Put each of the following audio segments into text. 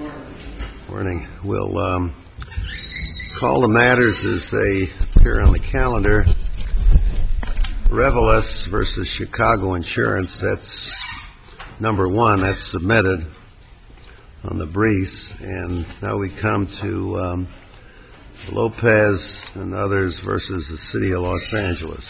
Morning. We'll call the matters as they appear on the calendar. Reveles versus Chicago Insurance. That's number one. That's submitted on the briefs. And now we come to Lopez and others versus the City of Los Angeles.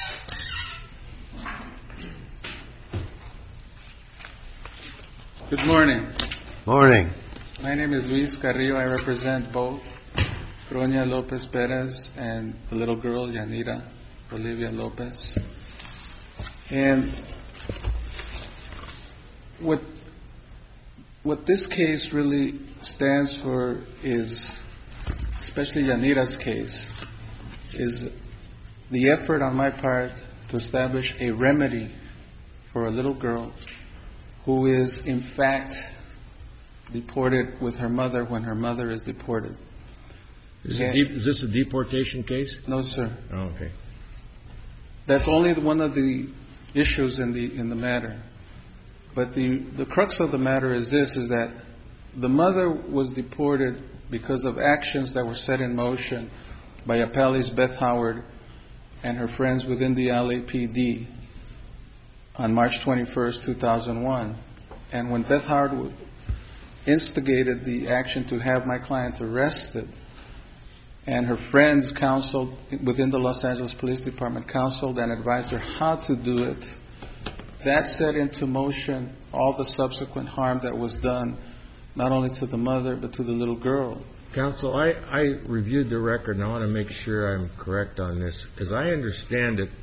Good morning. Morning. My name is Luis Carrillo. I represent both Gronia Lopez Perez and the little girl, Yanira Olivia Lopez. And what this case really stands for is, especially Yanira's case, is the effort on my part to establish a remedy for a little girl who is in fact deported with her mother when her mother is deported. Is this a deportation case? No, sir. Oh, okay. That's only one of the issues in the matter. But the crux of the matter is this, is that the mother was deported because of actions that were set in motion by appellees Beth Howard and her friends within the LAPD on March 21st, 2001. And when Beth Howard instigated the action to have my client arrested, and her friends counseled within the Los Angeles Police Department, counseled and advised her how to do it, that set into motion all the subsequent harm that was done, not only to the mother, but to the little girl. Counsel, I reviewed the record, and I want to make sure I'm correct on this. As I understand it,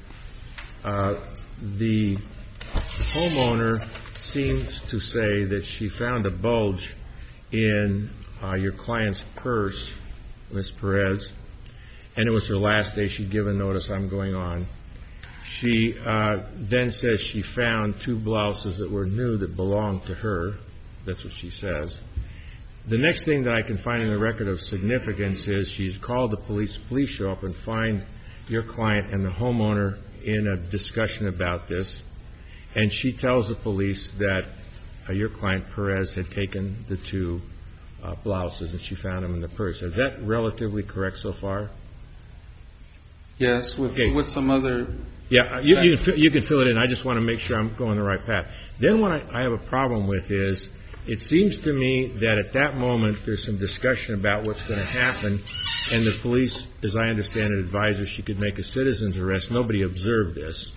the homeowner seems to say that she found a bulge in your client's purse, Ms. Perez, and it was her last day. She'd given notice, I'm going on. She then says she found two blouses that were new that belonged to her. That's what she says. The next thing that I can find in the record of significance is she's called the police. Police show up and find your client and the homeowner in a discussion about this. And she tells the police that your client, Perez, had taken the two blouses and she found them in the purse. Is that relatively correct so far? Yes, with some other... Yeah, you can fill it in. I just want to make sure I'm going the right path. Then what I have a problem with is it seems to me that at that moment there's some discussion about what's going to happen, and the police, as I understand it, advised her she could make a citizen's arrest. Nobody observed this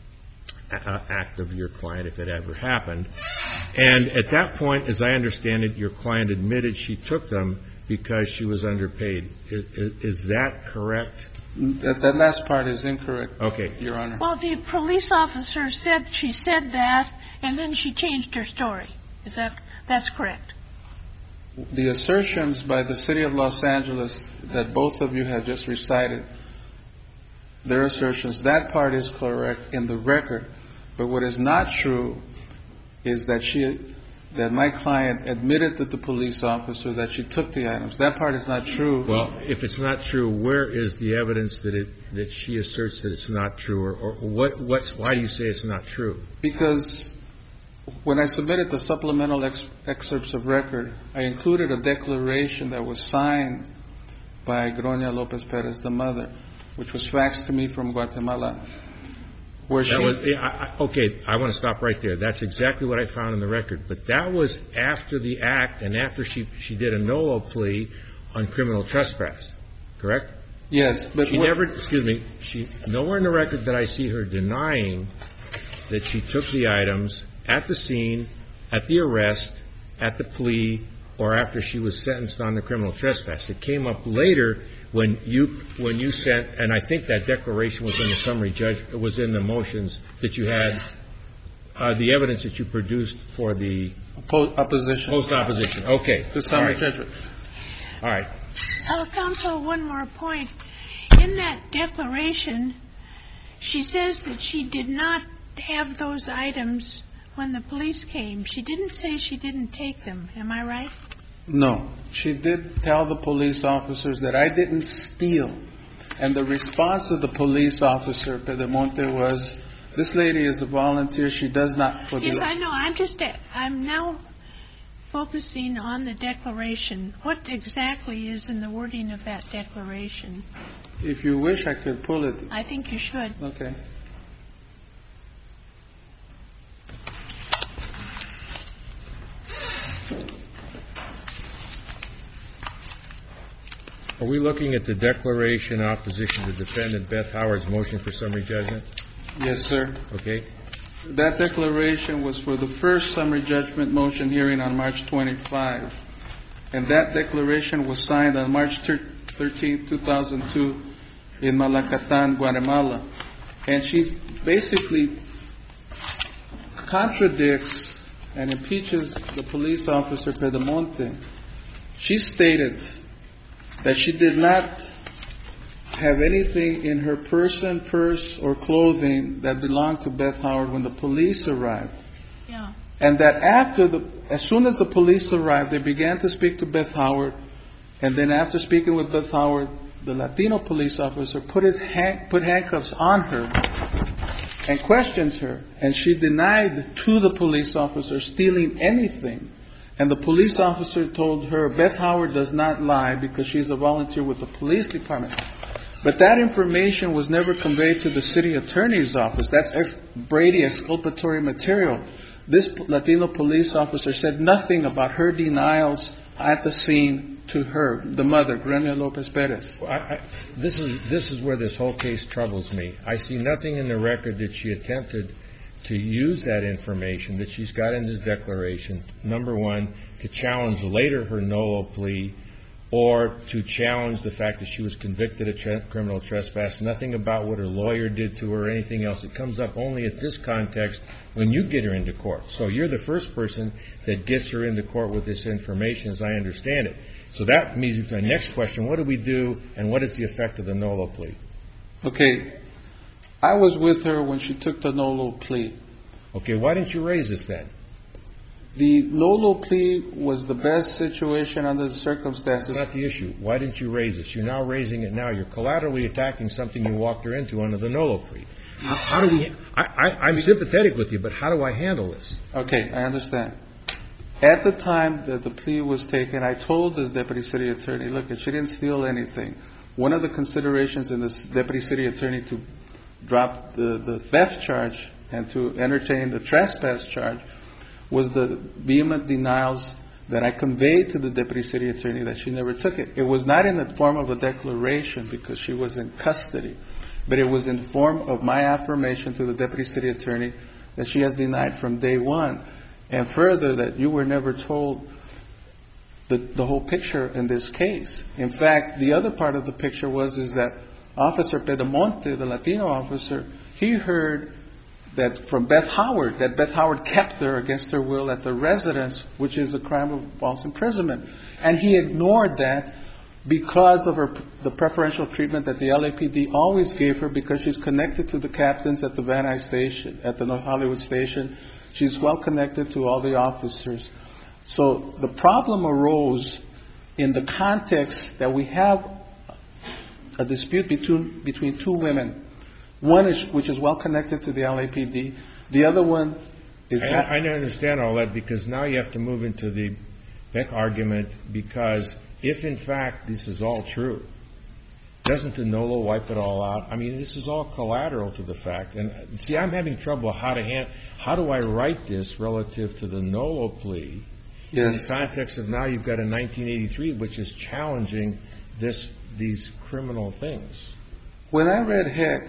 act of your client, if it ever happened. And at that point, as I understand it, your client admitted she took them because she was underpaid. Is that correct? That last part is incorrect, okay, Your Honor. Well, the police officer said she said that, and then she changed her story. That's correct? The assertions by the City of Los Angeles that both of you have just recited, their assertions, that part is correct in the record. But what is not true is that my client admitted to the police officer that she took the items. That part is not true. Well, if it's not true, where is the evidence that she asserts that it's not true, or why do you say it's not true? Because when I submitted the supplemental excerpts of record, I included a declaration that was signed by Gronia Lopez Perez, the mother, which was faxed to me from Guatemala. I want to stop right there. That's exactly what I found in the record. But that was after the act and after she did a NOLO plea on criminal trespass, correct? Yes. But nowhere in the record did I see her denying that she took the items at the scene, at the arrest, at the plea, or after she was sentenced on the criminal trespass. It came up later when you sent, and I think that declaration was in the summary judgment, it was in the motions that you had, the evidence that you produced for the opposition. Post-opposition. Okay. The summary judgment. All right. Counsel, one more point. In that declaration, she says that she did not have those items when the police came. She didn't say she didn't take them. Am I right? No. She did tell the police officers that I didn't steal. And the response of the police officer, Pedemonte, was, this lady is a volunteer. She does not... Yes, I know. I'm now focusing on the declaration. What exactly is in the wording of that declaration? If you wish, I could pull it. I think you should. Okay. Are we looking at the declaration in opposition to defendant Beth Howard's motion for summary judgment? Yes, sir. Okay. That declaration was for the first summary judgment motion hearing on March 25. And that declaration was signed on March 13, 2002 in Malacatan, Guatemala. And she basically contradicts and impeaches the police officer Pedemonte. She stated that she did not have anything in her person, purse, or clothing that belonged to Beth Howard when the police arrived. Yeah. And that as soon as the police arrived, they began to speak to Beth Howard. And then after speaking with Beth Howard, the Latino police officer put handcuffs on her and questions her. And she denied to the police officer stealing anything. And the police officer told her, Beth Howard does not lie because she's a volunteer with the police department. But that information was never conveyed to the city attorney's office. That's Brady exculpatory material. This Latino police officer said nothing about her denials at the scene to her, the mother, Gremia Lopez Perez. This is where this whole case troubles me. I see nothing in the record that she attempted to use that information that she's got in this declaration, number one, to challenge later her NOLO plea, or to challenge the fact that she was convicted of criminal trespass. Nothing about what her lawyer did to her or anything else. It comes up only at this context when you get her into court. So you're the first person that gets her into court with this information, as I understand it. So that means my next question, what do we do, and what is the effect of the NOLO plea? Okay. I was with her when she took the NOLO plea. Okay, why didn't you raise this then? The NOLO plea was the best situation under the circumstances. That's not the issue. Why didn't you raise this? You're now raising it now. You're collaterally attacking something you walked her into under the NOLO plea. How do we? I'm sympathetic with you, but how do I handle this? Okay, I understand. At the time that the plea was taken, I told the deputy city attorney, look, she didn't steal anything. One of the considerations in this deputy city attorney to drop the theft charge and to entertain the trespass charge was the vehement denials that I conveyed to the deputy city attorney that she never took it. It was not in the form of a declaration because she was in custody, but it was in the form of my affirmation to the deputy city attorney that she has denied from day one, and further that you were never told the whole picture in this case. In fact, the other part of the picture is that Officer Pedemonte, the Latino officer, he heard that from Beth Howard, that Beth Howard kept her against her will at the residence, which is a crime of false imprisonment. And he ignored that because of the preferential treatment that the LAPD always gave her because she's connected to the captains at the Van Nuys station, at the North Hollywood station. She's well connected to all the officers. So the problem arose in the context that we have a dispute between two women. One which is well connected to the LAPD. The other one is... I understand all that because now you have to move into the Beck argument because if in fact this is all true, doesn't the NOLO wipe it all out? I mean, this is all collateral to the fact. And see, I'm having trouble how do I write this relative to the NOLO plea? Yes. In the context of now you've got a 1983 which is challenging these criminal things. When I read Heck,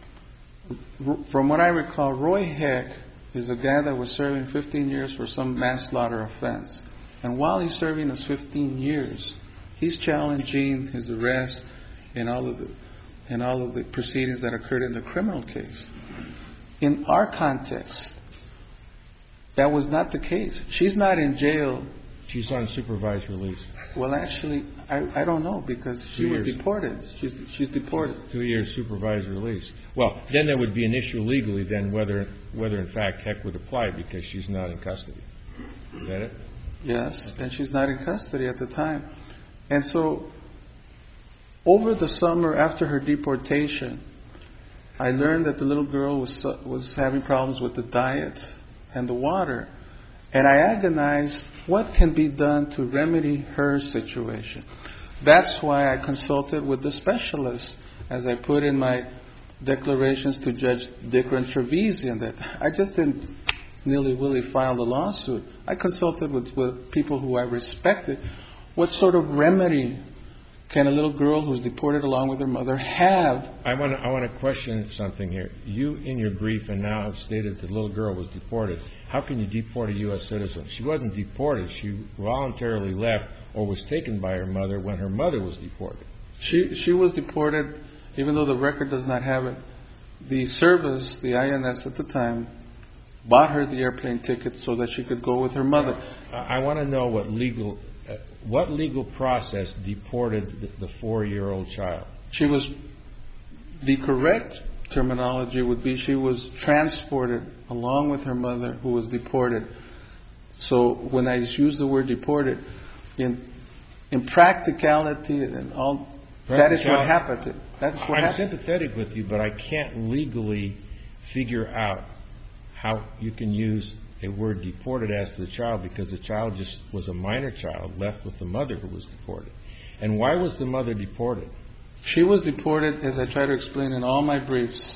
from what I recall, Roy Heck is a guy that was serving 15 years for some manslaughter offense. And while he's serving his 15 years, he's challenging his arrest and all of the proceedings that occurred in the criminal case. In our context, that was not the case. She's not in jail. She's on supervised release. Well, actually, I don't know because she was deported. She's deported. 2 years supervised release. Well, then there would be an issue legally then whether in fact Heck would apply because she's not in custody. Is that it? Yes, and she's not in custody at the time. And so over the summer after her deportation, I learned that the little girl was having problems with the diet and the water. And I agonized what can be done to remedy her situation. That's why I consulted with the specialists, as I put in my declarations to Judge Dickerin Trevisian, that I just didn't nilly-willy file the lawsuit. I consulted with people who I respected. What sort of remedy can a little girl who's deported along with her mother have? I want to question something here. You, in your brief, and now have stated the little girl was deported. How can you deport a U.S. citizen? She wasn't deported. She voluntarily left or was taken by her mother when her mother was deported. She was deported, even though the record does not have it. The service, the INS at the time, bought her the airplane ticket so that she could go with her mother. I want to know what legal process deported the 4-year-old child. The correct terminology would be she was transported along with her mother, who was deported. So when I use the word deported, in practicality and all, that is what happened. I'm sympathetic with you, but I can't legally figure out how you can use a word deported as to the child, because the child just was a minor child left with the mother who was deported. And why was the mother deported? She was deported, as I try to explain in all my briefs,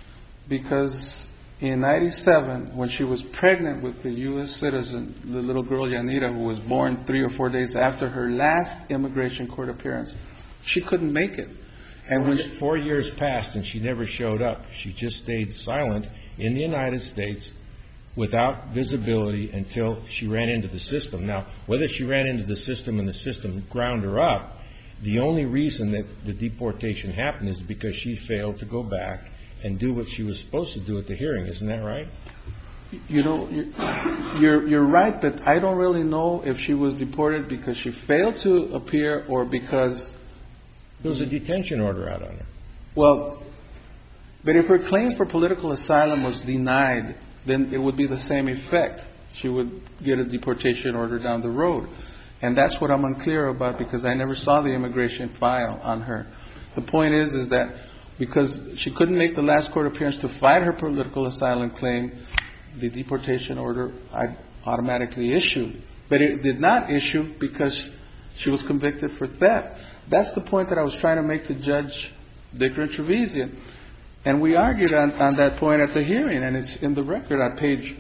because in 1997, when she was pregnant with the U.S. citizen, the little girl Yanira, who was born 3 or 4 days after her last immigration court appearance, she couldn't make it. And when 4 years passed and she never showed up. She just stayed silent in the United States without visibility until she ran into the system. Now, whether she ran into the system and the system ground her up, the only reason that the deportation happened is because she failed to go back and do what she was supposed to do at the hearing. Isn't that right? You know, you're right, but I don't really know if she was deported because she failed to appear or because there was a detention order out on her. Well, but if her claim for political asylum was denied, then it would be the same effect. She would get a deportation order down the road. And that's what I'm unclear about, because I never saw the immigration file on her. The point is that because she couldn't make the last court appearance to fight her political asylum claim, the deportation order automatically issued. But it did not issue because she was convicted for theft. That's the point that I was trying to make to Judge Dickerin Trevisian. And we argued on that point at the hearing, and it's in the record on page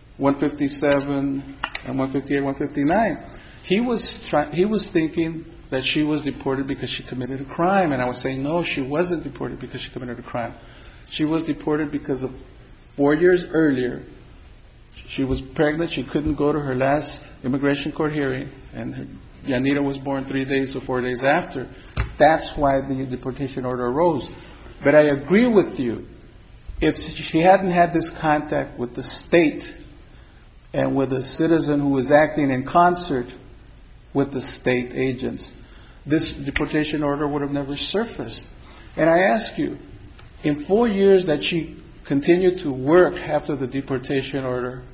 157 and 158, 159. He was thinking that she was deported because she committed a crime, and I was saying, no, she wasn't deported because she committed a crime. She was deported because of 4 years earlier, she was pregnant, she couldn't go to her last immigration court hearing, and Yanira was born 3 days or 4 days after. That's why the deportation order arose. But I agree with you. If she hadn't had this contact with the state and with a citizen who was acting in concert with the state agents, this deportation order would have never surfaced. And I ask you, in 4 years that she continued to work after the deportation order,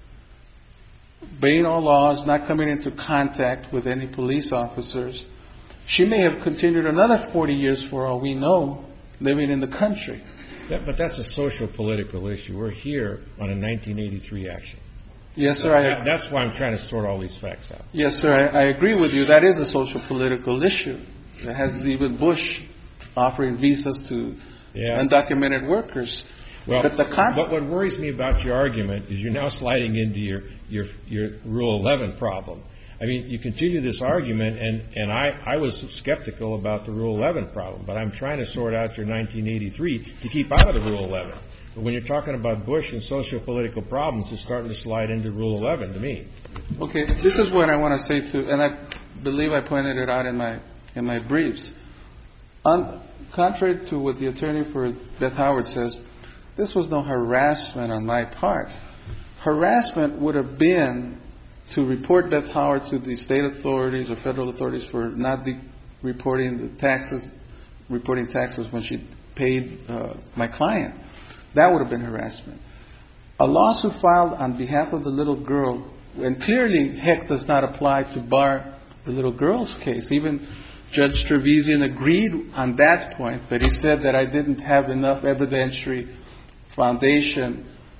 obeying all laws, not coming into contact with any police officers, she may have continued another 40 years for all we know, living in the country. Yeah, but that's a social political issue. We're here on a 1983 action. Yes, sir. That's why I'm trying to sort all these facts out. Yes, sir. I agree with you. That is a social political issue. It has even Bush offering visas to undocumented workers. Well, but what worries me about your argument is you're now sliding into your Rule 11 problem. I mean, you continue this argument, and I was skeptical about the Rule 11 problem, but I'm trying to sort out your 1983 to keep out of the Rule 11. But when you're talking about Bush and social political problems, it's starting to slide into Rule 11 to me. Okay, this is what I want to say too, and I believe I pointed it out in my briefs. Contrary to what the attorney for Beth Howard says, this was no harassment on my part. Harassment would have been to report Beth Howard to the state authorities or federal authorities for not reporting taxes when she paid my client. That would have been harassment. A lawsuit filed on behalf of the little girl, and clearly Heck does not apply to bar the little girl's case. Even Judge Trevisian agreed on that point, but he said that I didn't have enough evidentiary foundation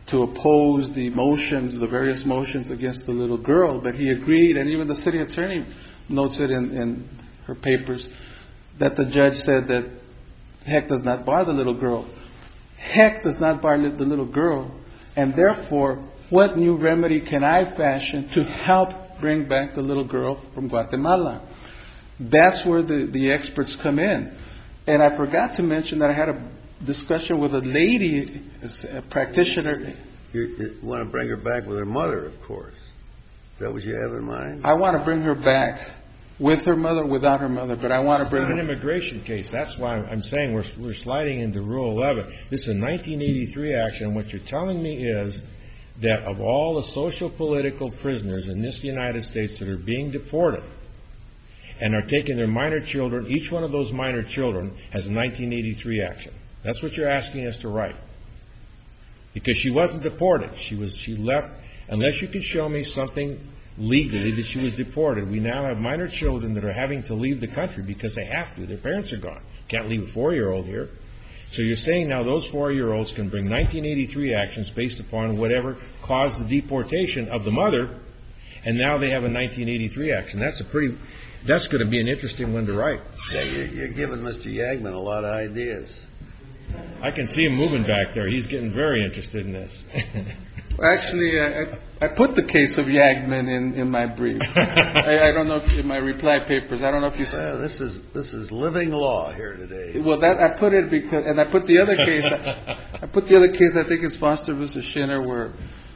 to oppose the motions, the various motions against the little girl, but he agreed, and even the city attorney notes it in her papers, that the judge said that Heck does not bar the little girl. Heck does not bar the little girl, and therefore, what new remedy can I fashion to help bring back the little girl from Guatemala? That's where the experts come in. And I forgot to mention that I had a discussion with a lady, a practitioner. You want to bring her back with her mother, of course. Is that what you have in mind? I want to bring her back with her mother, without her mother, but I want to bring her. It's an immigration case. That's why I'm saying we're sliding into Rule 11. This is a 1983 action, and what you're telling me is that of all the social political prisoners in this United States that are being deported and are taking their minor children, each one of those minor children has a 1983 action. That's what you're asking us to write. Because she wasn't deported. She left, unless you can show me something legally that she was deported. We now have minor children that are having to leave the country because they have to. Their parents are gone. Can't leave a 4-year-old here. So you're saying now those 4-year-olds can bring 1983 actions based upon whatever caused the deportation of the mother, and now they have a 1983 action. That's going to be an interesting one to write. Yeah, you're giving Mr. Yagman a lot of ideas. I can see him moving back there. He's getting very interested in this. Actually, I put the case of Yagman in my brief. I don't know if in my reply papers. I don't know if you. Well, this is living law here today. Well, that I put it because, and I put the other case. I put the other case. I think it's Foster versus Schinner, where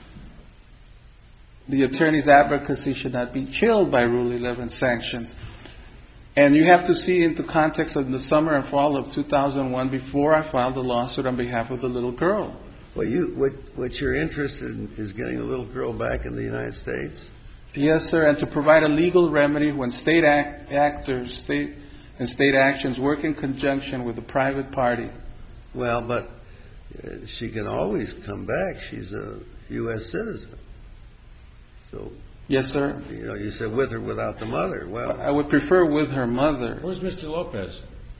the attorney's advocacy should not be chilled by Rule 11 sanctions. And you have to see into context of the summer and fall of 2001 before I filed the lawsuit on behalf of the little girl. Well, what you're interested in is getting the little girl back in the United States? Yes, sir, and to provide a legal remedy when state actors, state actions work in conjunction with a private party. Well, but she can always come back. She's a U.S. citizen. So. Yes, sir. You said with or without the mother. Well, I would prefer with her mother. Where's Mr. Lopez?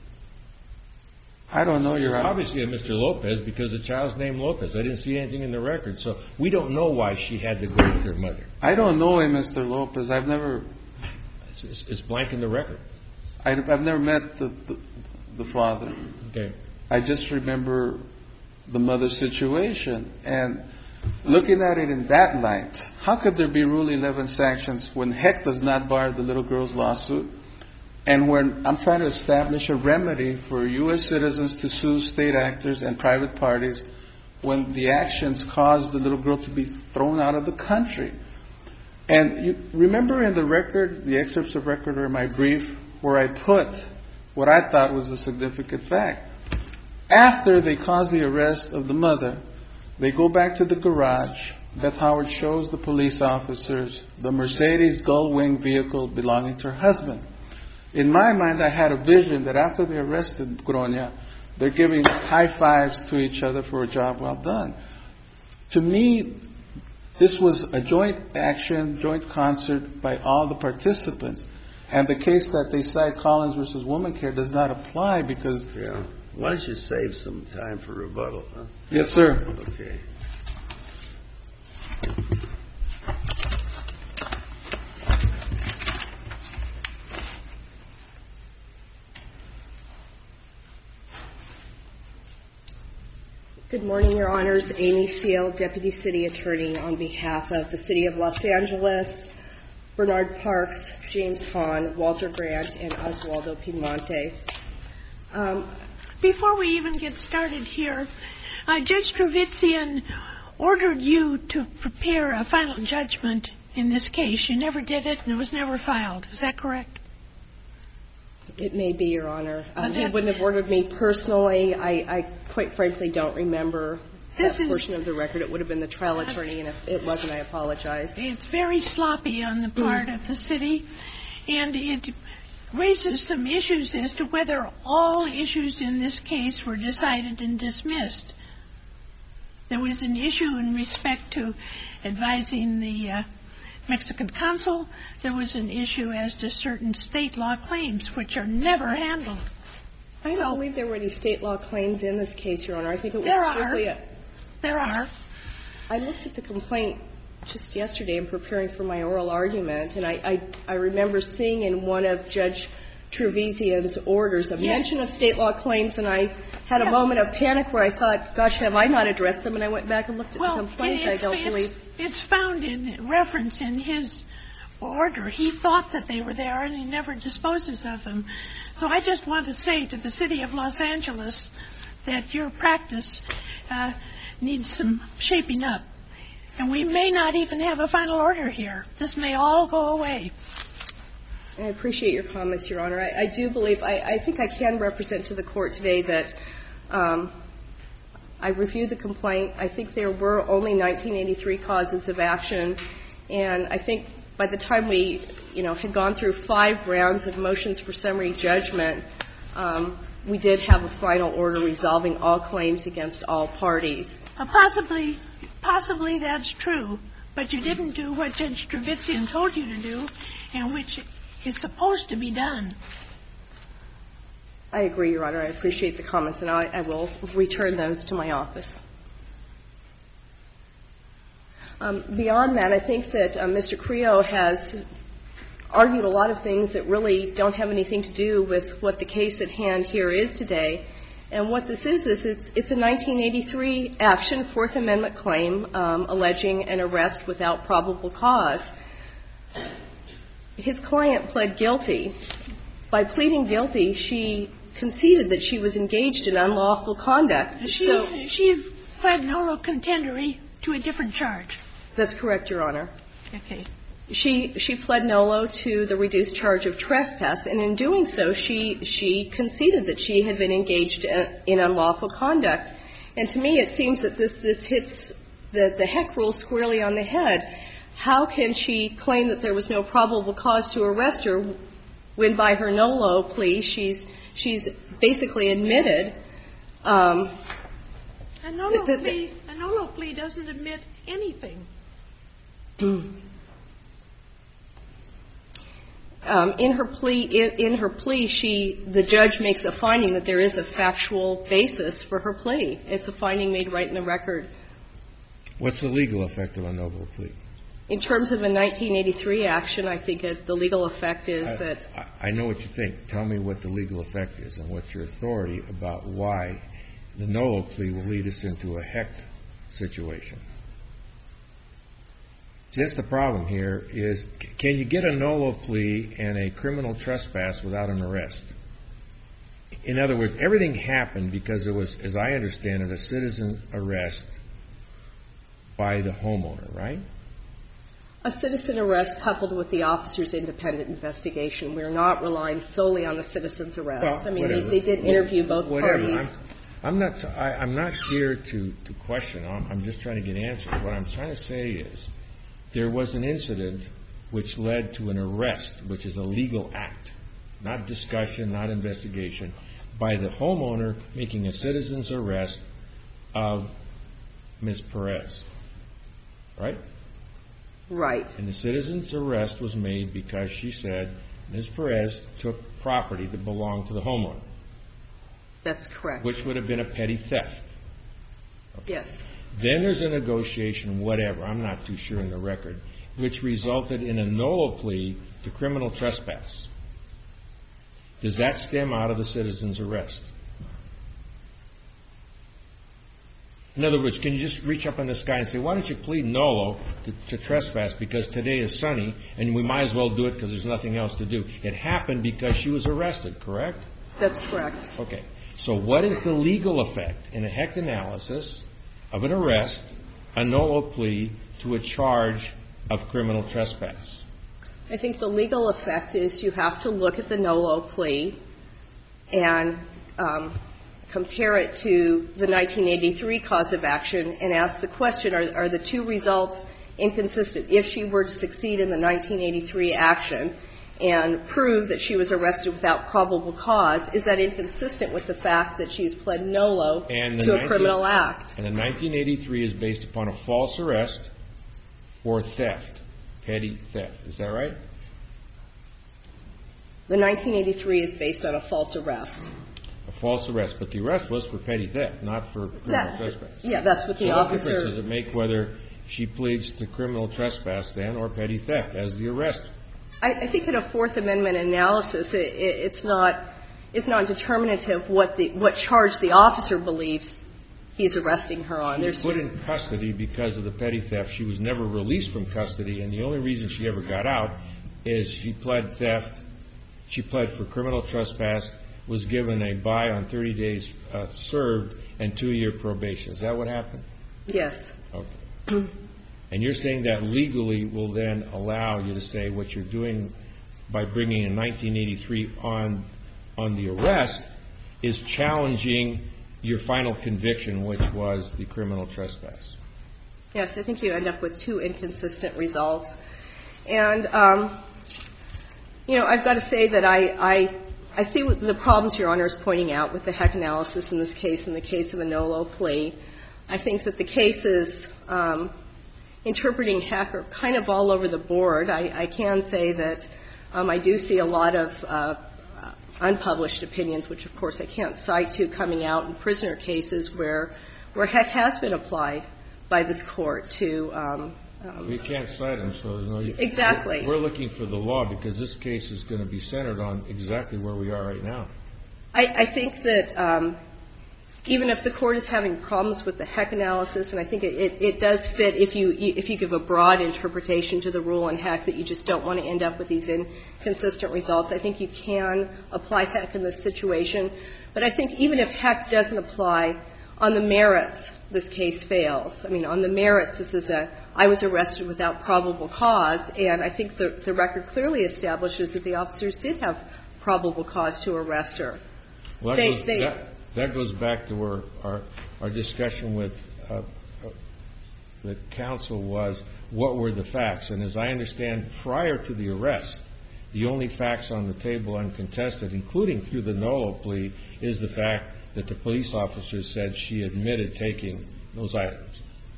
I don't know, Your Honor. Obviously a Mr. Lopez because the child's named Lopez. I didn't see anything in the record, so we don't know why she had to go with her mother. I don't know a Mr. Lopez. I've never. It's blank in the record. I've never met the father. Okay. I just remember the mother's situation, and looking at it in that light, how could there be Rule 11 sanctions when Heck does not bar the little girl's lawsuit, and when I'm trying to establish a remedy for U.S. citizens to sue state actors and private parties when the actions caused the little girl to be thrown out of the country? And you remember in the record, the excerpts of record or my brief, where I put what I thought was a significant fact. After they caused the arrest of the mother, they go back to the garage. Beth Howard shows the police officers the Mercedes Gullwing vehicle belonging to her husband. In my mind, I had a vision that after they arrested Gronia, they're giving high fives to each other for a job well done. To me, this was a joint action, joint concert by all the participants. And the case that they cite, Collins versus Woman Care, does not apply because... Yeah. Why don't you save some time for rebuttal, huh? Yes, sir. Okay. Good morning, Your Honors. Amy Field, Deputy City Attorney on behalf of the City of Los Angeles, Bernard Parks, James Hahn, Walter Grant, and Oswaldo Piemonte. Before we even get started here, Judge Trevitsian ordered you to prepare a final judgment in this case. You never did it, and it was never filed. Is that correct? It may be, Your Honor. He wouldn't have ordered me personally. I quite frankly don't remember that portion of the record. It would have been the trial attorney, and if it wasn't, I apologize. It's very sloppy on the part of the city, and it raises some issues as to whether all issues in this case were decided and dismissed. There was an issue in respect to advising the Mexican consul. There was an issue as to certain state law claims, which are never handled. I don't believe there were any state law claims in this case, Your Honor. I think it was strictly There are. I looked at the complaint just yesterday in preparing for my oral argument, and I remember seeing in one of Judge Trevisan's orders a mention of state law claims, and I had a moment of panic where I thought, gosh, have I not addressed them? And I went back and looked at the complaint. I don't believe it's found in reference in his order. He thought that they were there, and he never disposes of them. So I just want to say to the city of Los Angeles that your practice needs some shaping up. And we may not even have a final order here. This may all go away. I appreciate your comments, Your Honor. I do believe, I think I can represent to the Court today that I reviewed the complaint. I think there were only 1983 causes of action, and I think by the time we, had gone through 5 rounds of motions for summary judgment, we did have a final order resolving all claims against all parties. Possibly that's true, but you didn't do what Judge Trevisan told you to do, and which is supposed to be done. I agree, Your Honor. I appreciate the comments, and I will return those to my office. Beyond that, I think that Mr. Creo has argued a lot of things that really don't have anything to do with what the case at hand here is today. And what this is it's a 1983 action, Fourth Amendment claim, alleging an arrest without probable cause. His client pled guilty. By pleading guilty, she conceded that she was engaged in unlawful conduct. She pled nolo contendere to a different charge. That's correct, Your Honor. Okay. She pled nolo to the reduced charge of trespass, and in doing so, she conceded that she had been engaged in unlawful conduct. And to me, it seems that this hits the heck rule squarely on the head. How can she claim that there was no probable cause to arrest her when by her nolo plea she's basically admitted a nolo plea doesn't admit anything. In her plea, the judge makes a finding that there is a factual basis for her plea. It's a finding made right in the record. What's the legal effect of a nolo plea? In terms of a 1983 action, I think the legal effect is that. I know what you think. Tell me what the legal effect is and what's your authority about why the nolo plea will lead us into a hecht situation. Just the problem here is, can you get a nolo plea and a criminal trespass without an arrest? In other words, everything happened because it was, as I understand it, a citizen arrest by the homeowner, right? A citizen arrest coupled with the officer's independent investigation. We're not relying solely on the citizen's arrest. Well, they did interview both parties. I'm not here to question. I'm just trying to get answers. What I'm trying to say is, there was an incident which led to an arrest, which is a legal act, not discussion, not investigation, by the homeowner making a citizen's arrest of Ms. Perez. Right? Right. And the citizen's arrest was made because she said Ms. Perez took property that belonged to the homeowner. That's correct. Which would have been a petty theft. Okay. Yes. Then there's a negotiation, whatever, I'm not too sure in the record, which resulted in a nolo plea to criminal trespass. Does that stem out of the citizen's arrest? In other words, can you just reach up on this guy and say, why don't you plead nolo to trespass because today is sunny and we might as well do it because there's nothing else to do? It happened because she was arrested, correct? That's correct. Okay. So what is the legal effect in a hecht analysis of an arrest, a nolo plea to a charge of criminal trespass? I think the legal effect is you have to look at the nolo plea and compare it to the 1983 cause of action and ask the question, are the two results inconsistent? If she were to succeed in the 1983 action and prove that she was arrested without probable cause, is that inconsistent with the fact that she's pled nolo to a criminal act? And the 1983 is based upon a false arrest for theft, petty theft. Is that right? The 1983 is based on a false arrest. A false arrest. But the arrest was for petty theft, not for criminal trespass. Yeah, that's what the officer... So what difference does it make whether she pleads to criminal trespass then or petty theft as the arrest? I think in a Fourth Amendment analysis, it's not determinative what charge the officer believes he's arresting her on. She was put in custody because of the petty theft. She was never released from custody, and the only reason she ever got out is she pled theft. She pled for criminal trespass, was given a buy on 30 days served and 2-year probation. Is that what happened? Yes. Okay. And you're saying that legally will then allow you to say what you're doing by bringing in 1983 on the arrest is challenging your final conviction, which was the criminal trespass. Yes, I think you end up with two inconsistent results. And, I've got to say that I see the problems Your Honor is pointing out with the Heck analysis in this case, in the case of a no-low plea. I think that the cases interpreting Heck are kind of all over the board. I can say that I do see a lot of unpublished opinions, which, of course, I can't cite to, coming out in prisoner cases where Heck has been applied by this Court to we can't cite them, so there's no use. Exactly. We're looking for the law because this case is going to be centered on exactly where we are right now. I think that even if the Court is having problems with the Heck analysis, and I think it does fit if you give a broad interpretation to the rule in Heck that you just don't want to end up with these inconsistent results, I think you can apply Heck in this situation. But I think even if Heck doesn't apply on the merits, this case fails. I mean, on the merits, this is I was arrested without probable cause, and I think the record clearly establishes that the officers did have probable cause to arrest her. Well, that goes back to where our discussion with the counsel was, what were the facts? And as I understand, prior to the arrest, the only facts on the table uncontested, including through the no-low plea, is the fact that the police officer said she admitted taking those items.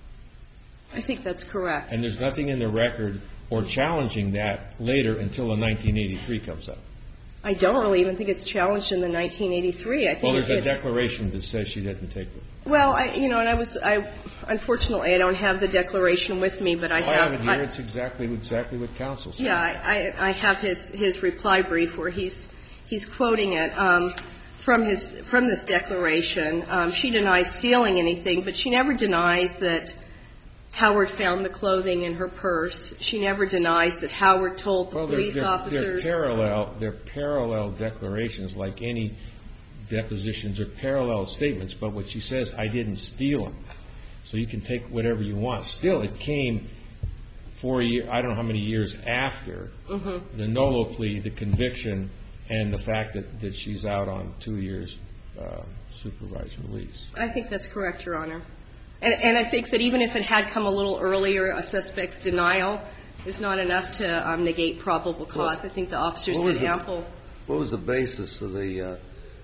I think that's correct. And there's nothing in the record or challenging that later until the 1983 comes up. I don't really even think it's challenged in the 1983. I think there's a declaration that says she didn't take them. Well, unfortunately, I don't have the declaration with me, but I have it here. It's exactly what counsel said. Yeah, I have his reply brief where he's quoting it from this declaration. She denies stealing anything, but she never denies that Howard found the clothing in her purse. She never denies that Howard told the police officers. They're parallel declarations, like any depositions or parallel statements. But what she says, I didn't steal them. So you can take whatever you want. Still, it came 4 years, I don't know how many years after the no-low plea, the conviction, and the fact that she's out on 2 years supervised release. I think that's correct, Your Honor. And I think that even if it had come a little earlier, a suspect's denial is not enough to negate probable cause. I think the officers did ample. What was the basis of the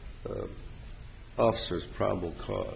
officer's probable cause?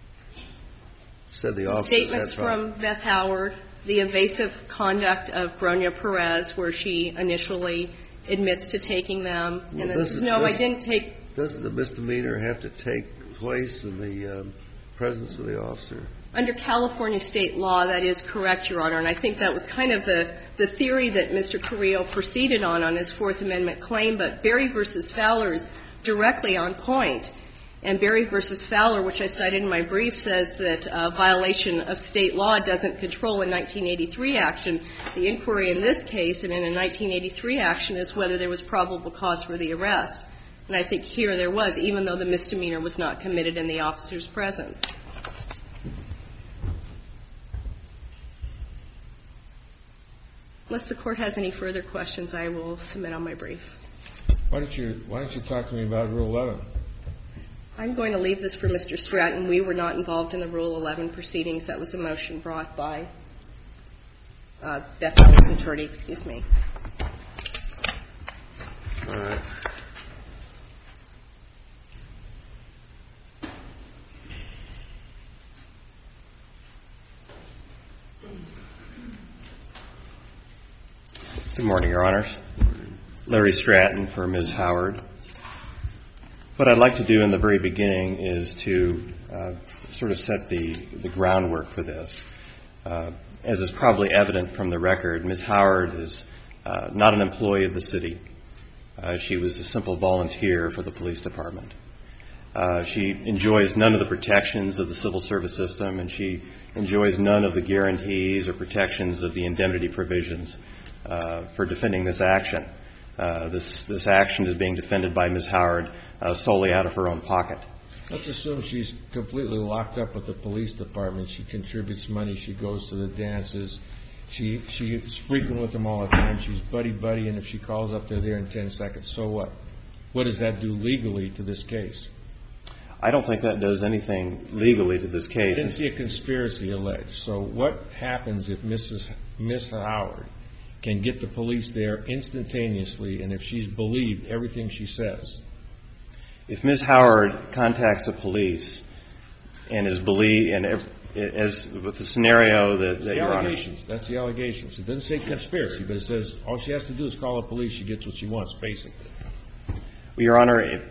Said the officer statements from Beth Howard, the evasive conduct of Bronya Perez, where she initially admits to taking them, and then says, no, I didn't take. Doesn't the misdemeanor have to take place in the presence of the officer? Under California state law, that is correct, Your Honor, and I think that was kind of the theory that Mr. Carrillo proceeded on his Fourth Amendment claim, but Berry v. Fowler is directly on point. And Berry v. Fowler, which I cited in my brief, says that a violation of state law doesn't control a 1983 action. The inquiry in this case and in a 1983 action is whether there was probable cause for the arrest. And I think here there was, even though the misdemeanor was not committed in the officer's presence. Unless the Court has any further questions, I will submit on my brief. Why don't you talk to me about Rule 11? I'm going to leave this for Mr. Stratton. We were not involved in the Rule 11 proceedings. That was a motion brought by Beth Howard's attorney. Excuse me. All right. Good morning, Your Honors. Larry Stratton for Ms. Howard. What I'd like to do in the very beginning is to sort of set the groundwork for this. As is probably evident from the record, Ms. Howard is not an employee of the city. She was a simple volunteer for the police department. She enjoys none of the protections of the civil service system, and she enjoys none of the guarantees or protections of the indemnity provisions for defending this action. This action is being defended by Ms. Howard solely out of her own pocket. Let's assume she's completely locked up with the police department. She contributes money. She goes to the dances. She's frequent with them all the time. She's buddy-buddy, and if she calls up, they're there in 10 seconds. So what? What does that do legally to this case? I don't think that does anything legally to this case. I didn't see a conspiracy alleged. So what happens if Miss Howard can get the police there instantaneously, and if she's believed everything she says? If Ms. Howard contacts the police and is believed, and as with the scenario that Your Honor... That's the allegations. It doesn't say conspiracy, but it says all she has to do is call the police. She gets what she wants, basically. Well, Your Honor,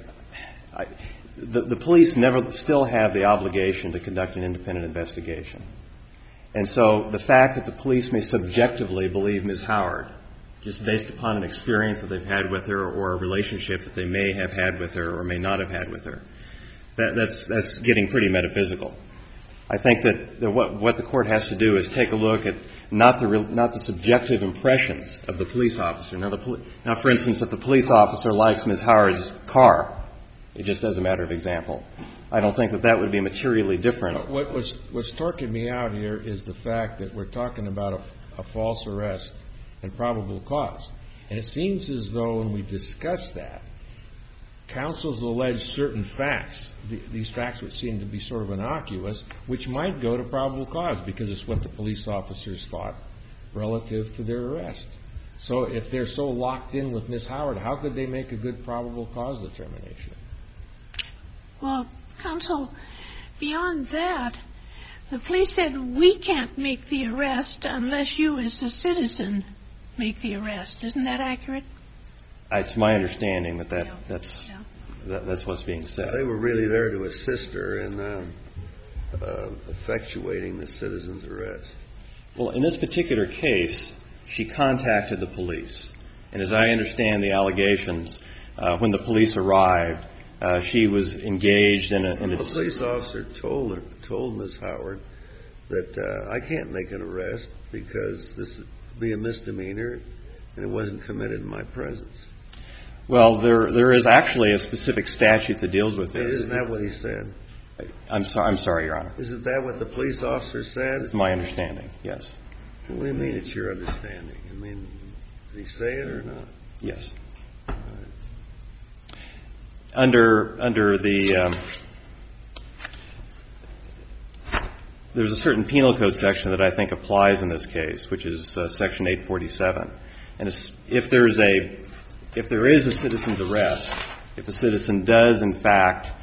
the police still have the obligation to conduct an independent investigation. And so the fact that the police may subjectively believe Ms. Howard, just based upon an experience that they've had with her or a relationship that they may have had with her or may not have had with her, that's getting pretty metaphysical. I think that what the court has to do is take a look at not the subjective impressions of the police officer. Now, for instance, if the police officer likes Ms. Howard's car, just as a matter of example, I don't think that would be materially different. What's torquing me out here is the fact that we're talking about a false arrest and probable cause. And it seems as though when we discuss that, counsels allege certain facts, these facts which seem to be sort of innocuous, which might go to probable cause because it's what the police officers thought relative to their arrest. So if they're so locked in with Ms. Howard, how could they make a good probable cause determination? Well, counsel, beyond that, the police said we can't make the arrest unless you as a citizen make the arrest. Isn't that accurate? It's my understanding that's what's being said. They were really there to assist her in effectuating the citizen's arrest. Well, in this particular case, she contacted the police. And as I understand the allegations, when the police arrived, she was engaged in a... The police officer told Ms. Howard that I can't make an arrest because this would be a misdemeanor and it wasn't committed in my presence. Well, there is actually a specific statute that deals with this. Isn't that what he said? I'm sorry, Your Honor. Isn't that what the police officer said? It's my understanding, yes. What do you mean it's your understanding? I mean, did he say it or not? Yes. Under the there's a certain penal code section that I think applies in this case, which is Section 847. And if there is a citizen's arrest, if a citizen does in fact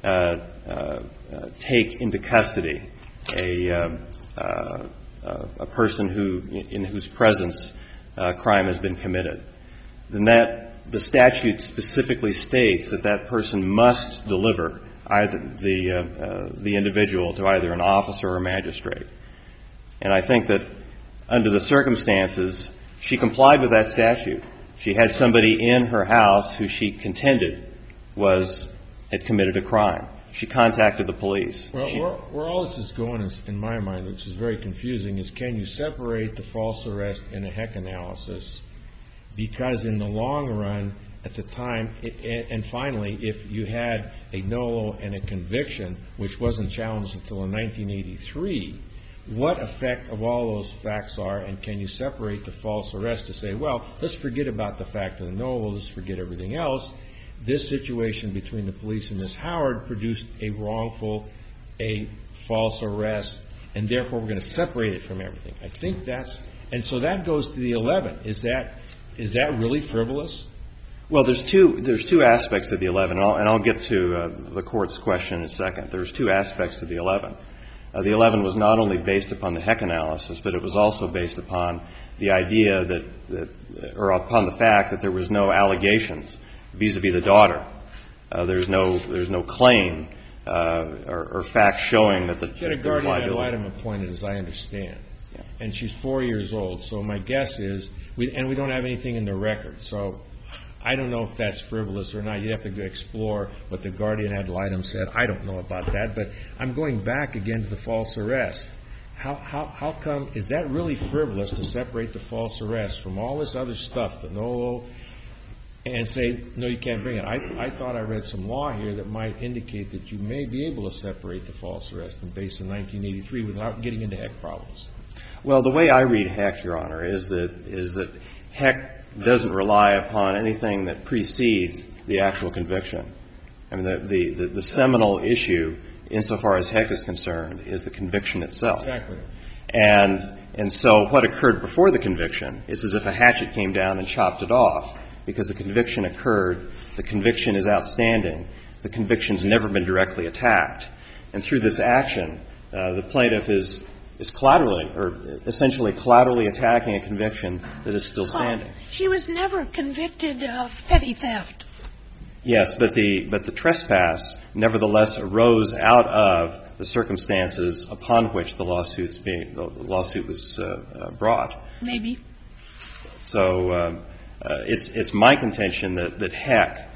take into custody a person in whose presence crime has been committed, then the statute specifically states that person must deliver either the individual to either an officer or a magistrate. And I think that under the circumstances, she complied with that statute. She had somebody in her house who she contended had committed a crime. She contacted the police. Well, where all this is going is, in my mind, which is very confusing, is can you separate the false arrest and a Heck analysis? Because in the long run, at the time, and finally, if you had a nolo and a conviction, which wasn't challenged until in 1983, what effect of all those facts are, and can you separate the false arrest to say, well, let's forget about the fact of the nolo, let's forget everything else. This situation between the police and Ms. Howard produced a false arrest, and therefore we're going to separate it from everything. I think and so that goes to the 11. Is that really frivolous? Well, there's two aspects to the 11, and I'll get to the court's question in a second. There's two aspects to the 11. The 11 was not only based upon the Heck analysis, but it was also based upon the idea or upon the fact that there was no allegations vis-a-vis the daughter There's no claim or fact showing that the She had a guardian ad litem appointed, as I understand. Yeah. And she's 4 years old. So my guess is, we don't have anything in the record. So I don't know if that's frivolous or not. You'd have to go explore what the guardian ad litem said. I don't know about that. But I'm going back again to the false arrest. How come, is that really frivolous to separate the false arrest from all this other stuff, the NOLO, and say, no, you can't bring it? I thought I read some law here that might indicate that you may be able to separate the false arrest based on 1983 without getting into Heck problems. Well, the way I read Heck, Your Honor, is that Heck doesn't rely upon anything that precedes the actual conviction. I mean, the seminal issue, insofar as Heck is concerned, is the conviction itself. Exactly. And so what occurred before the conviction is as if a hatchet came down and chopped it off, because the conviction occurred, the conviction is outstanding, the conviction's never been directly attacked. And through this action, the plaintiff is collaterally, or essentially collaterally attacking a conviction that is still standing. She was never convicted of petty theft. Yes, but the trespass nevertheless arose out of the circumstances upon which the lawsuit was brought. Maybe. So it's my contention that Heck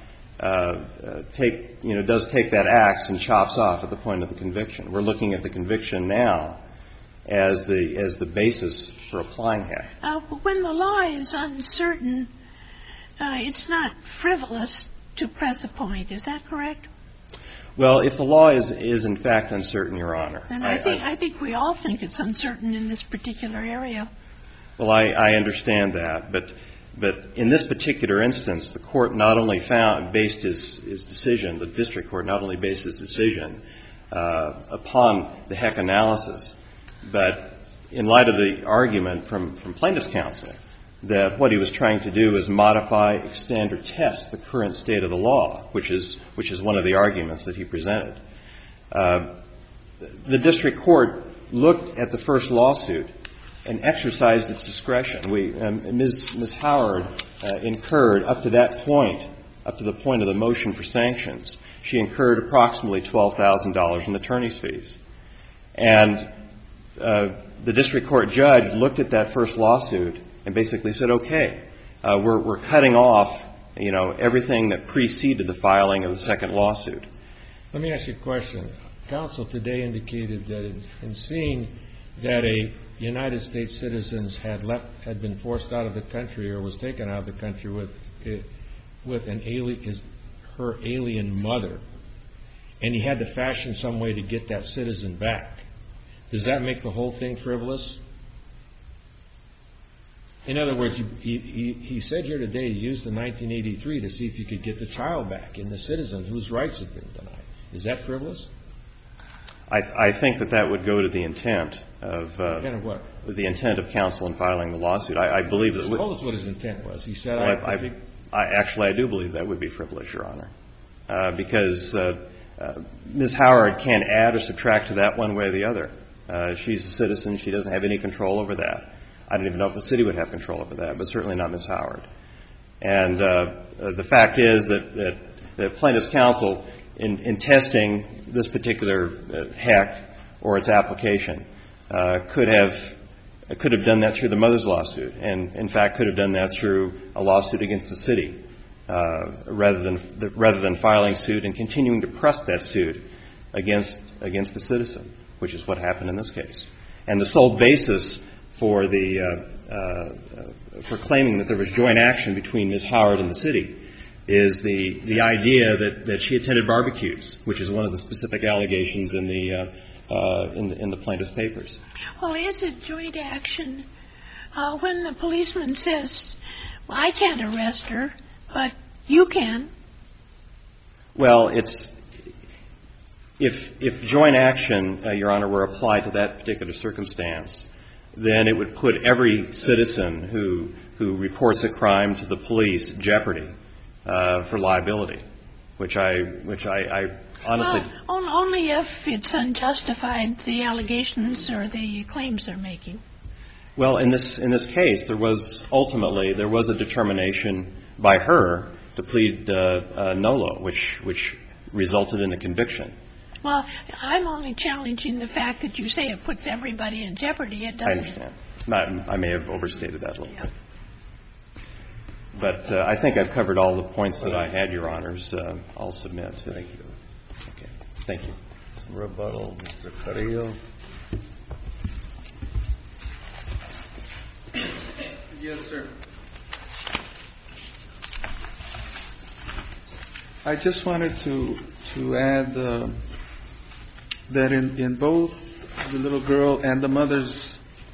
does take that axe and chops off at the point of the conviction. We're looking at the conviction now as the basis for applying Heck. When the law is uncertain, it's not frivolous to press a point. Is that correct? Well, if the law is in fact uncertain, Your Honor. And I think we all think it's uncertain in this particular area. Well, I understand that, but in this particular instance, the court not only based his decision, the district court not only based his decision upon the Heck analysis, but in light of the argument from plaintiff's counsel that what he was trying to do is modify, extend, or test the current state of the law, which is one of the arguments that he presented. The district court looked at the first lawsuit and exercised its discretion. Ms. Howard incurred up to that point, up to the point of the motion for sanctions, she incurred approximately $12,000 in attorney's fees. And the district court judge looked at that first lawsuit and basically said, okay, we're cutting off, everything that preceded the filing of the second lawsuit. Let me ask you a question. Counsel today indicated that in seeing that a United States citizen had been forced out of the country or was taken out of the country with her alien mother, and he had to fashion some way to get that citizen back. Does that make the whole thing frivolous? In other words, he said here today he used the 1983 to see if you could get the child back in the citizen whose rights had been denied. Is that frivolous? I think that would go to the intent of what? The intent of counsel in filing the lawsuit. I believe that. Told us what his intent was. He said, I do believe that would be frivolous, Your Honor, because Ms. Howard can't add or subtract to that one way or the other. She's a citizen. She doesn't have any control over that. I don't even know if the city would have control over that, but certainly not Ms. Howard. And the fact is that plaintiff's counsel, in testing this particular Heck or its application, could have done that through the mother's lawsuit, and in fact could have done that through a lawsuit against the city, rather than filing suit and continuing to press that suit against the citizen, which is what happened in this case. And the sole basis for claiming that there was joint action between Ms. Howard and the city is the idea that she attended barbecues, which is one of the specific allegations in the plaintiff's papers. Well, is it joint action when the policeman says, well, I can't arrest her, but you can? Well, if joint action, Your Honor, were applied to that particular circumstance, then it would put every citizen who reports a crime to the police in jeopardy for liability, which I honestly. Well, only if it's unjustified, the allegations or the claims they're making. Well, in this case, there was a determination by her to plead nolo, which resulted in a conviction. Well, I'm only challenging the fact that you say it puts everybody in jeopardy. It doesn't. I understand. I may have overstated that a little bit. But I think I've covered all the points that I had, Your Honors. I'll submit. Thank you. Okay. Thank you. Rebuttal, Mr. Carrillo. Yes, sir. I just wanted to add that in both the little girl and the mother's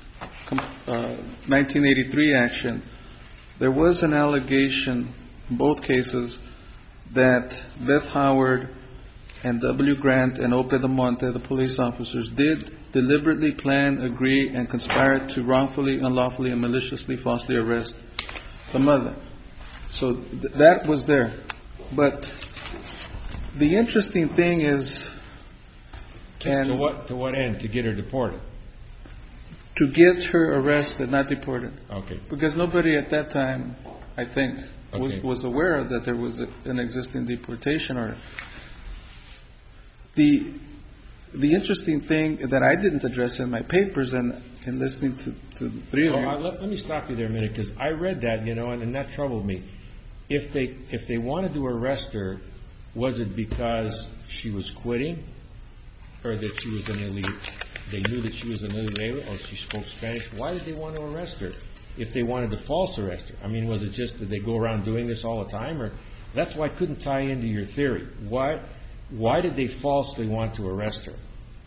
1983 action, there was an allegation in both cases that Beth Howard and W. Grant and Ope de Monte, the police officers, did deliberately plan, agree, and conspire to wrongfully, unlawfully, and maliciously falsely arrest the mother. So that was there. But the interesting thing is... To what end? To get her deported? To get her arrested, not deported. Okay. Because nobody at that time, I think, was aware that there was an existing deportation order. The interesting thing that I didn't address in my papers and in listening to the three of you... Let me stop you there a minute, because I read that, and that troubled me. If they wanted to arrest her, was it because she was quitting, or that she was an illegal? They knew that she was an illegal, or she spoke Spanish. Why did they want to arrest her? If they wanted to false arrest her, I mean, was it just that they go around doing this all the time, or that's why I couldn't tie into your theory. Why did they falsely want to arrest her?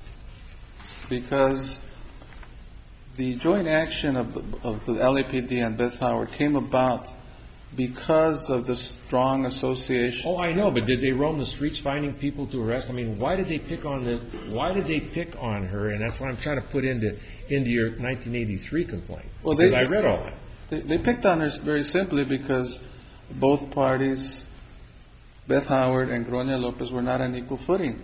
Because the joint action of the LAPD and Beth Howard came about because of the strong association. Oh, I know, but did they roam the streets finding people to arrest? I mean, why did they pick on her? And that's what I'm trying to put into your 1983 complaint. Well, because I read all that. They picked on her very simply because both parties, Beth Howard and Gronia Lopez, were not on equal footing.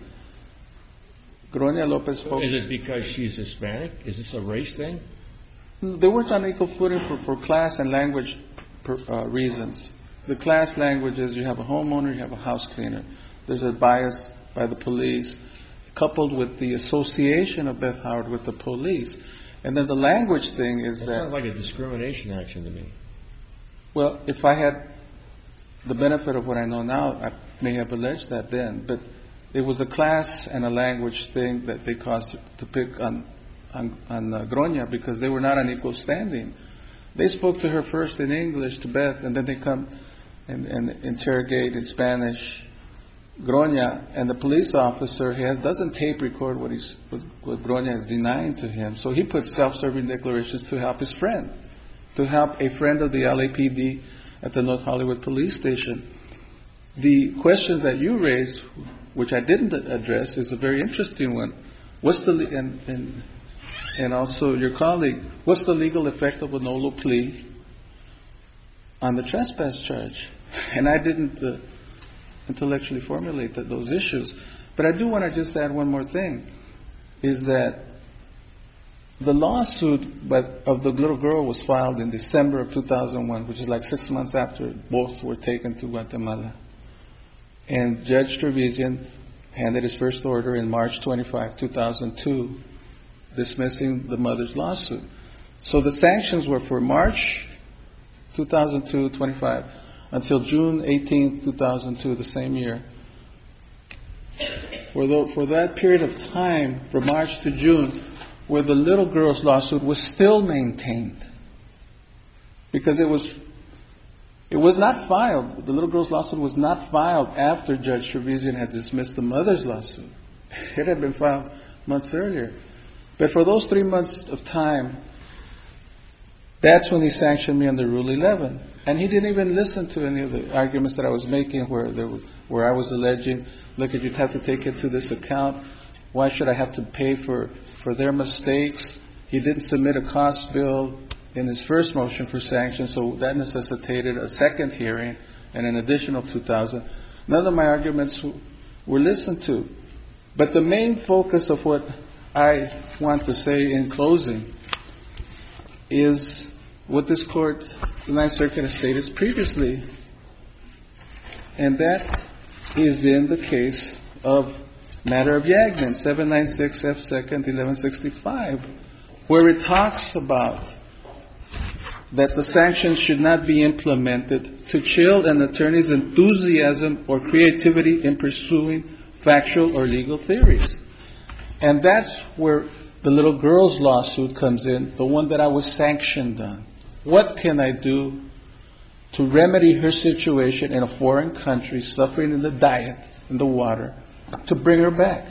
Gronia Lopez spoke... Is it because she's Hispanic? Is this a race thing? They weren't on equal footing for class and language reasons. The class language is you have a homeowner, you have a house cleaner. There's a bias by the police, coupled with the association of Beth Howard with the police. And then the language thing is that... It sounds like a discrimination action to me. Well, if I had the benefit of what I know now, I may have alleged that then. But it was a class and a language thing that they caused to pick on Gronia because they were not on equal standing. They spoke to her first in English, to Beth, and then they come and interrogate in Spanish Gronia, and the police officer doesn't tape record what Gronia is denying to him. So he puts self-serving declarations to help his friend, to help a friend of the LAPD at the North Hollywood police station. The question that you raised, which I didn't address, is a very interesting one. And also your colleague, what's the legal effect of a NOLO plea on the trespass charge? And I didn't intellectually formulate those issues. But I do want to just add one more thing, is that the lawsuit of the little girl was filed in December of 2001, which is like 6 months after both were taken to Guatemala. And Judge Trevisan handed his first order in March 25, 2002, dismissing the mother's lawsuit. So the sanctions were for March 2002, 25, until June 18, 2002, the same year. For that period of time, from March to June, where the little girl's lawsuit was still maintained. Because it was not filed. The little girl's lawsuit was not filed after Judge Trevisan had dismissed the mother's lawsuit. It had been filed months earlier. But for those 3 months of time, that's when he sanctioned me under Rule 11. And he didn't even listen to any of the arguments that I was making where I was alleging, look, you'd have to take it to this account. Why should I have to pay for their mistakes? He didn't submit a cost bill in his first motion for sanctions, so that necessitated a second hearing and an additional $2,000. None of my arguments were listened to. But the main focus of what I want to say in closing is what this court, the Ninth Circuit, has stated previously. And that is in the case of matter of Yagman, 796 F. 2nd, 1165, where it talks about that the sanctions should not be implemented to chill an attorney's enthusiasm or creativity in pursuing factual or legal theories. And that's where the little girl's lawsuit comes in, the one that I was sanctioned on. What can I do to remedy her situation in a foreign country, suffering in the diet, in the water, to bring her back?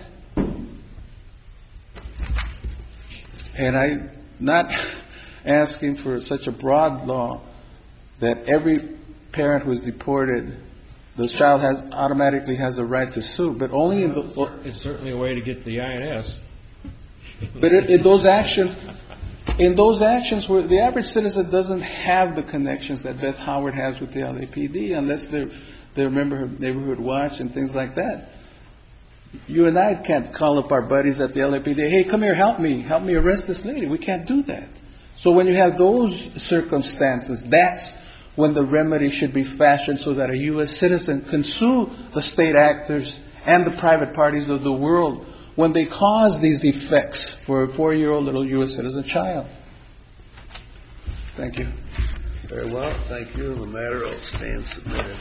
And I'm not asking for such a broad law that every parent who is deported, the child automatically has a right to sue, but only in the... It's certainly a way to get the INS. But in those actions where the average citizen doesn't have the connections that Beth Howard has with the LAPD, unless they're a member of Neighborhood Watch and things like that. You and I can't call up our buddies at the LAPD, hey, come here, help me arrest this lady. We can't do that. So when you have those circumstances, that's when the remedy should be fashioned so that a U.S. citizen can sue the state actors and the private parties of the world when they cause these effects for a 4-year-old little U.S. citizen child. Thank you. Very well. Thank you. The matter will stand submitted.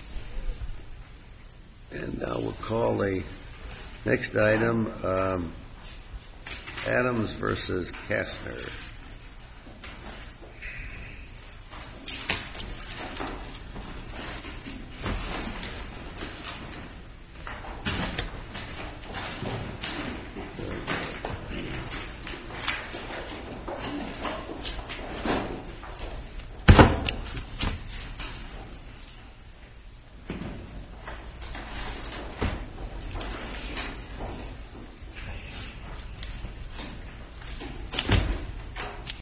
And now we'll call the next item, Adams versus Kastner.